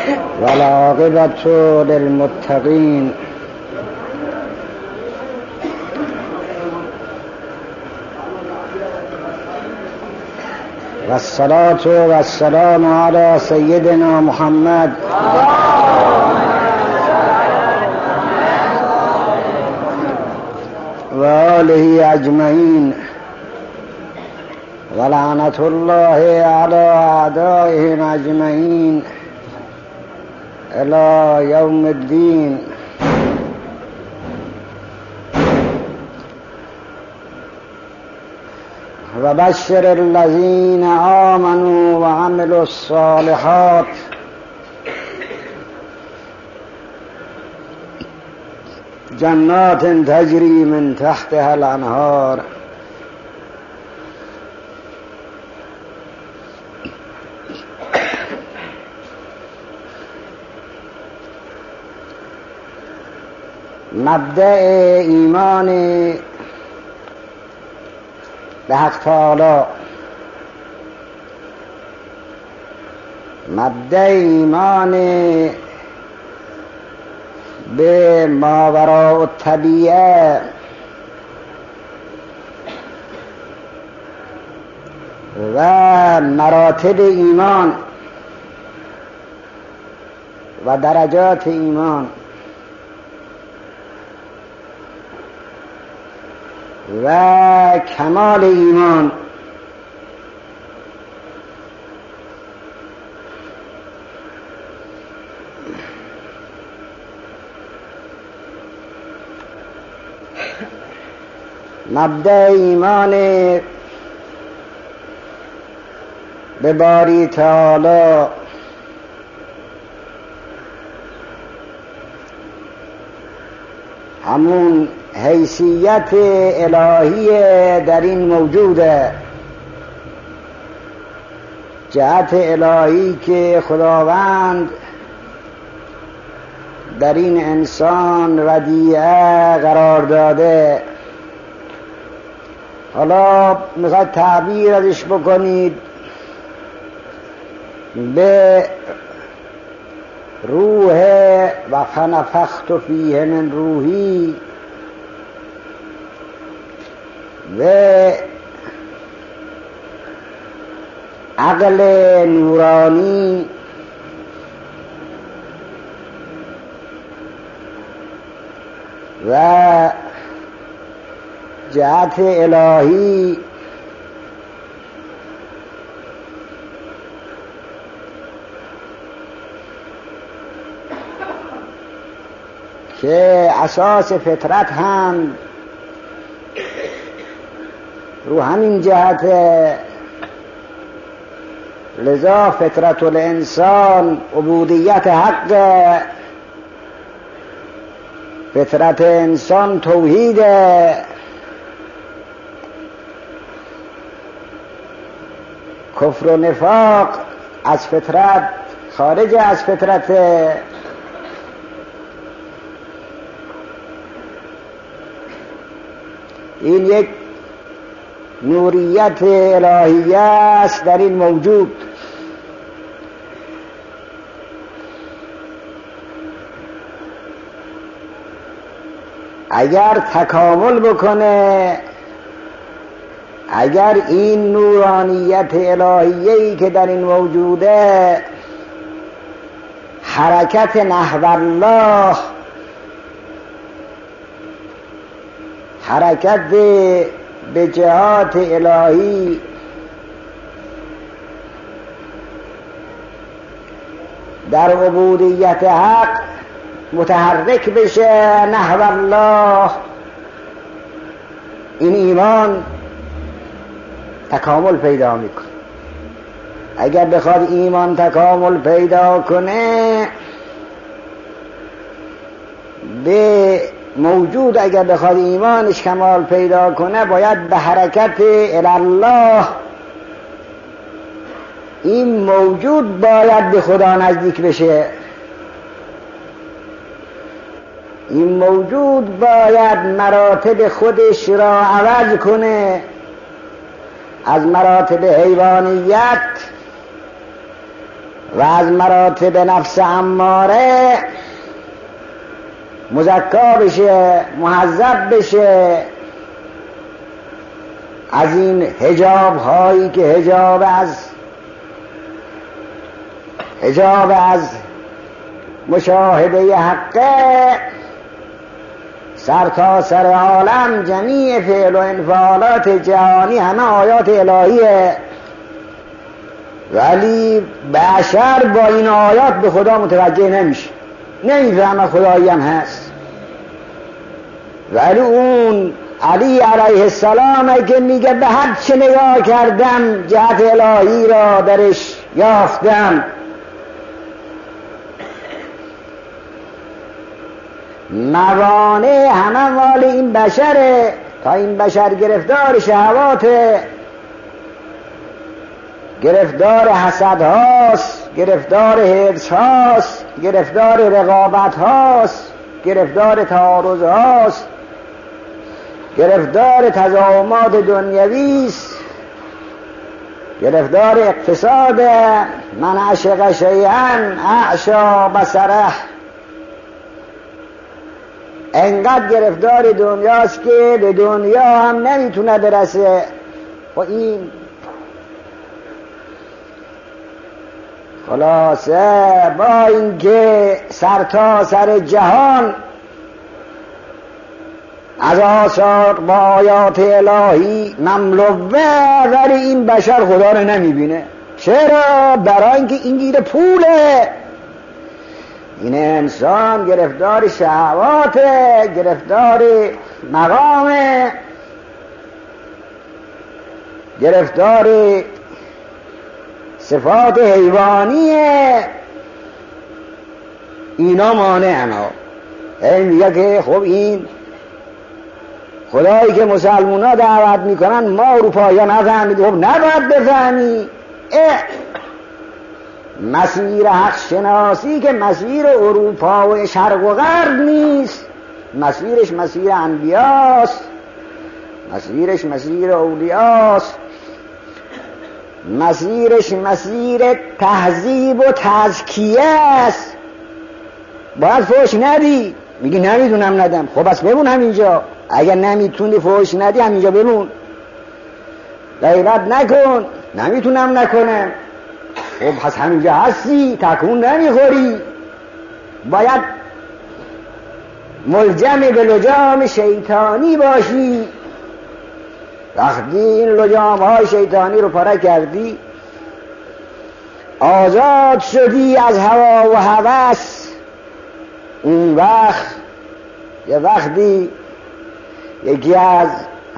والعاقبة للمتقين والصلاة والسلام على سيدنا محمد وآله أجمعين ولعنة الله على أعدائهم أجمعين إلى يوم الدين. وبشر الذين آمنوا وعملوا الصالحات جنات تجري من تحتها الأنهار مبدأ ایمان به حق تعالی، مبدأ ایمان به ماوراء الطبیعه و مراتب ایمان و درجات ایمان و کمال ایمان مبدأ ایمان به باری تعالی همون حیثیت الهی در این موجوده، جهت الهی که خداوند در این انسان ودیعه قرار داده. حالا میخواید تعبیر ازش بکنید به روح و فنفخت فیه من روحی و عقل نورانی و جهت الهی که اساس فطرت هم رو همین جهت، لذا فطرت الانسان عبودیت حق، فطرت انسان توحید، کفر و نفاق از فطرت خارج از فطرت. این یک نوریت الهیه است در این موجود. اگر تکامل بکنه، اگر این نورانیت الهیه‌ای که در این موجوده حرکت نحو الله، حرکت به جهات الهی در عبودیت حق متحرک بشه نحو الله، این ایمان تکامل پیدا میکنه. اگر بخواد ایمان تکامل پیدا کنه، به موجود اگر بخواد ایمانش کمال پیدا کنه، باید به حرکت الله، این موجود باید به خدا نزدیک بشه. این موجود باید مراتب خودش را عوض کنه، از مراتب حیوانیت و از مراتب نفس اماره مزکا بشه، مهذب بشه از این حجاب هایی که حجاب از مشاهده حقه، سر تا سر عالم جمیع فعل و انفعالات جهانی همه آیات الهیه، ولی بشر با این آیات به خدا متوجه نمیشه، نمیفهمه خدایی هم هست. ولی اون علی علیه السلام که میگه به هر چه نگاه کردم جهت الهی را درش یافتم، موانع همه مال این بشره، تا این بشر گرفتار شهواته، گرفتار حسد هاست، گرفتار حرص هاست، گرفتار رقابت هاست، گرفتار تعارض هاست، گرفتار تزاحمات دنیویست، گرفتار اقتصاد من عشق شیئا اعشا بصره، انقدر گرفتار دنیاست که به دنیا هم نمیتونه برسه. و این خلاصه با اینکه سر تا سر جهان از آثار با آیات الهی مملوه، ولی این بشر خدا رو نمیبینه. چرا؟ برای اینکه این گیر پوله. این انسان گرفتار شهواته، گرفتار مقامه، گرفتار صفات حیوانیه، اینا مانعنا. این میگه که خب این خدایی که مسلمان ها دعوت میکنن ما اروپایی ها نفهمیدیم. خب نباید بفهمی. مسیر حق شناسی که مسیر اروپا و شرق و غرب نیست، مسیرش مسیر انبیاست، مسیرش مسیر اولیاست، مسیرش مسیر تهذیب و تزکیه است. باید فوش ندی. میگی نمیدونم ندم. خب بس بمون همینجا. اگر نمیتونی فوش ندی همینجا بمون، غیبت نکن. نمیتونم نکنم. خب پس همینجا هستی، تکون نمیخوری. باید ملجم به لجام شیطانی باشی. وقتی این لجام های شیطانی رو پاره کردی، آزاد شدی از هوا و هوس، اون وقت یه وقتی یکی از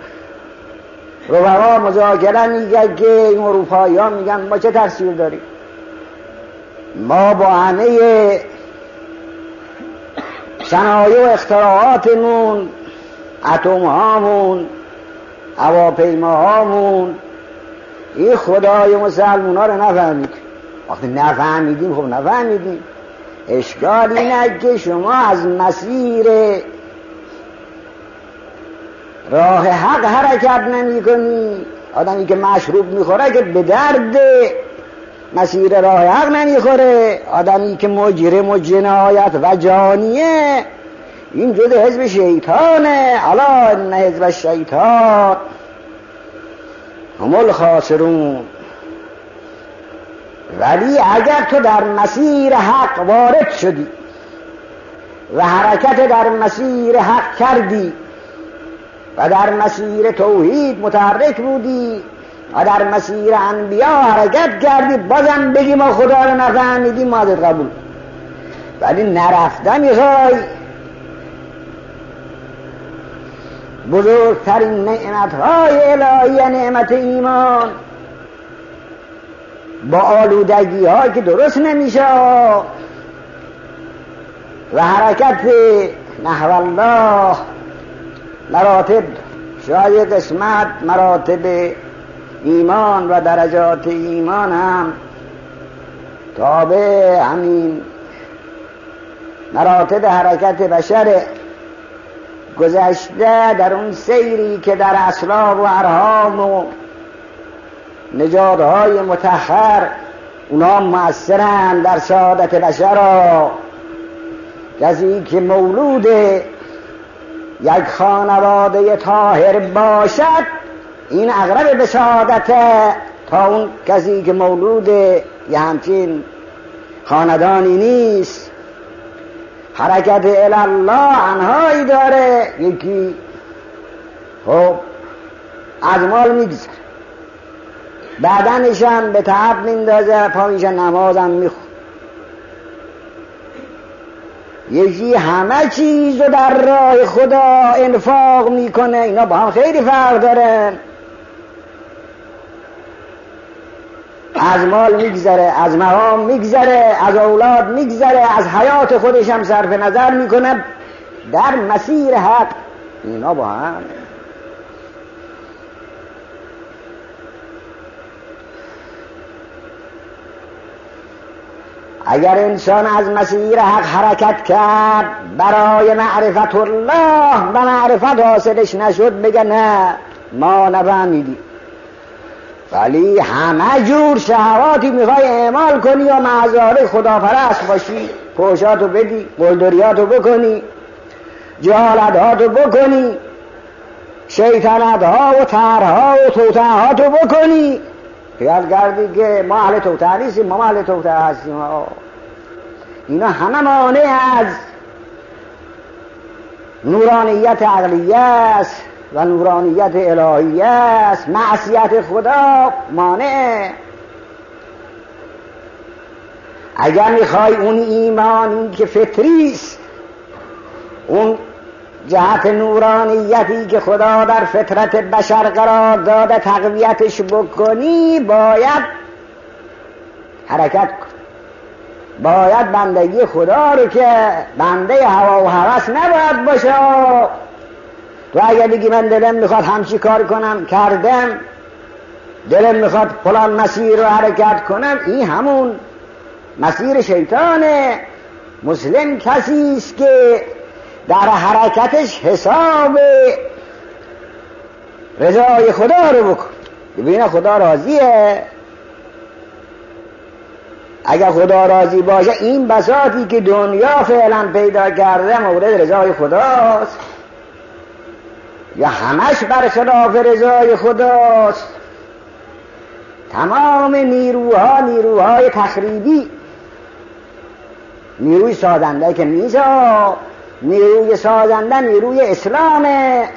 رفقا مذاکره میگه که این اروپایی ها میگن ما چه تقصیر داریم؟ ما با همه صنایع و اختراعاتمون، اتم هامون، هواپیماهامون، این خدای مسلمان ها رو نفهمید. وقتی نفهمیدیم خب نفهمیدیم. اشکال اینه که شما از مسیر راه حق حرکت نمی کنی. آدمی که مشروب میخوره که به درد مسیر راه حق نمیخوره. آدمی که مجرم و جنایت و جانیه، این جز حزب شیطانه. الا ان حزب الشیطان هم الخاسرون. ولی اگر تو در مسیر حق وارد شدی و حرکت در مسیر حق کردی و در مسیر توحید متحرک بودی و در مسیر انبیا حرکت کردی، بازم بگی ما خدا رو نفهمیدیم، ما ازت قبول. ولی نرفتن میخوای. بزرگترین نعمتهای الهی نعمت ایمان با آلودگی ها که درست نمیشه و حرکت نحو الله مراتب، شاید قسمت مراتب ایمان و درجات ایمان هم تابع همین مراتب حرکت بشر گذشته. در اون سیری که در اسلاب و ارحام و نژادهای متأخر اونا مؤثرن در سعادت بشر ها. کسی که مولود یک خانواده طاهر باشد این اقرب به سعادته تا اون کسی که مولود یه همچین خاندانی نیست. حرکت الله انهایی داره. یکی خب از مال میگذره، بدنشم به تعب میندازه، پایش نمازم میخون. یکی همه چیز رو در راه خدا انفاق میکنه. اینا با هم خیلی فرق دارن. از مال میگذره، از مقام میگذره، از اولاد میگذره، از حیات خودش هم صرف نظر میکنه در مسیر حق. اینا با هم اگر انسان از مسیر حق حرکت کرد برای معرفت الله و معرفت حاصلش نشد بگه نه ما نفهمیدیم. ولی همه جور شهواتی میخوای اعمال کنی و معذاره خداپرست باشی، پوشاتو بدی، قلدریاتو بکنی، جهالتهاتو بکنی، شیطنتها و طرها و توطئهاتو بکنی، خیال کردی که ما اهل توطئه نیستیم، ما اهل توطئه هستیم. اینا همه مانع از نورانیت عقلیه است و نورانیت الهیه است. معصیت خدا مانع. اگر میخوای اون ایمانی که فطری است، اون جهت نورانیتی که خدا در فطرت بشر قرار داده تقویتش بکنی، باید حرکت کن. باید بندگی خدا رو که بنده هوا و هوس نباید باشه. تو اگر بگی من دلم میخواد همچی کار کنم کردم، دلم میخواد فلان مسیر رو حرکت کنم، این همون مسیر شیطانه. مسلم کسی است که در حرکتش حساب رضای خدا رو بکن، ببینه خدا راضیه. اگر خدا راضی باشه این بساطی که دنیا فعلا پیدا کرده مورد رضای خداست یا همش برخلاف رضای خداست. تمام نیروها نیروهای تخریبی، نیروی سازنده که نیست، نیروی سازنده نیروی اسلامه.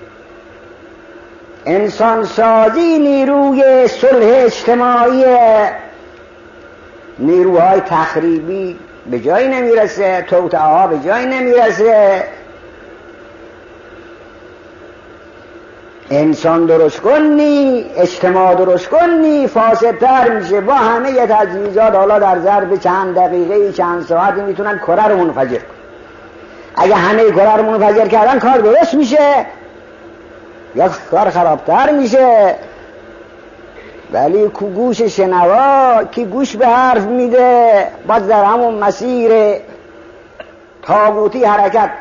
انسان سازی نیروی صلح اجتماعیه. نیروهای تخریبی به جایی نمیرسه، توطئه ها به جایی نمیرسه. انسان درست کنی، اجتماع درست کنی، فاسدتر میشه. با همه تجهیزات حالا در ظرف چند دقیقه چند ساعتی میتونن کره رو منفجر کن. اگه همه کره رو منفجر کردن کار درست میشه یا کار خرابتر میشه. ولی کو گوش شنوا، کی گوش به حرف میده، باز در همون مسیر طاغوتی حرکت.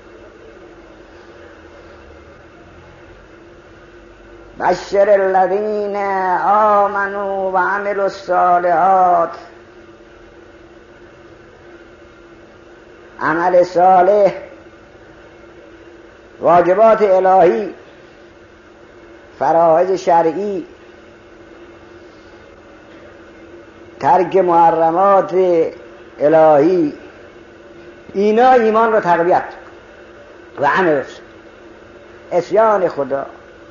بشر الذین آمنوا و عملوا الصالحات. عمل صالح، واجبات الهی، فرائض شرعی، ترک محرمات الهی، اینا ایمان رو تقویت و عمل عصیان خدا،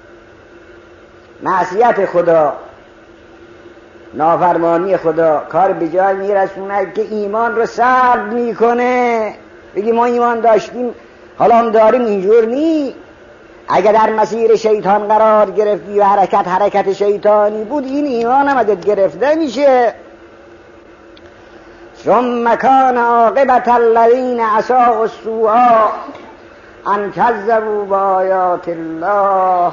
معصیت خدا، نافرمانی خدا کار به جای میرسونه که ایمان رو سلب میکنه. بگی ما ایمان داشتیم حالا هم داریم، اینجور نی. اگر در مسیر شیطان قرار گرفتی و حرکت شیطانی بود، این ایمان هم ازت گرفته میشه. ثم کان عاقبت الذین اساءوا السوء ان کذبوا بآیات الله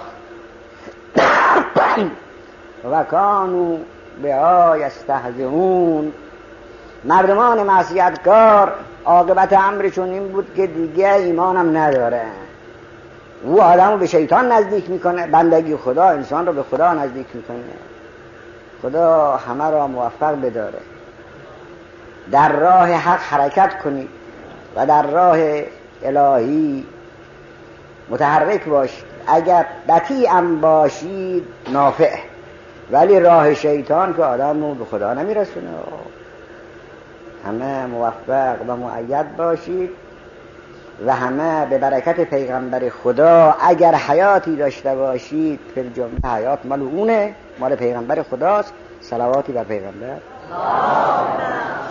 و کانوا بها یستهزئون. مردمان معصیتکار عاقبت امرشون این بود که دیگه ایمانم نداره. او آدمو به شیطان نزدیک میکنه، بندگی خدا انسان رو به خدا نزدیک میکنه. خدا همه را موفق بداره. در راه حق حرکت کنید و در راه الهی متحرک باشید. اگر بطیعا باشید نافع، ولی راه شیطان که آدم رو به خدا نمیرسونه. همه موفق و مؤید باشید و همه به برکت پیغمبر خدا. اگر حیاتی داشته باشید فی الجمله حیات مال اونه، مال پیغمبر خداست. صلواتی بر پیغمبر.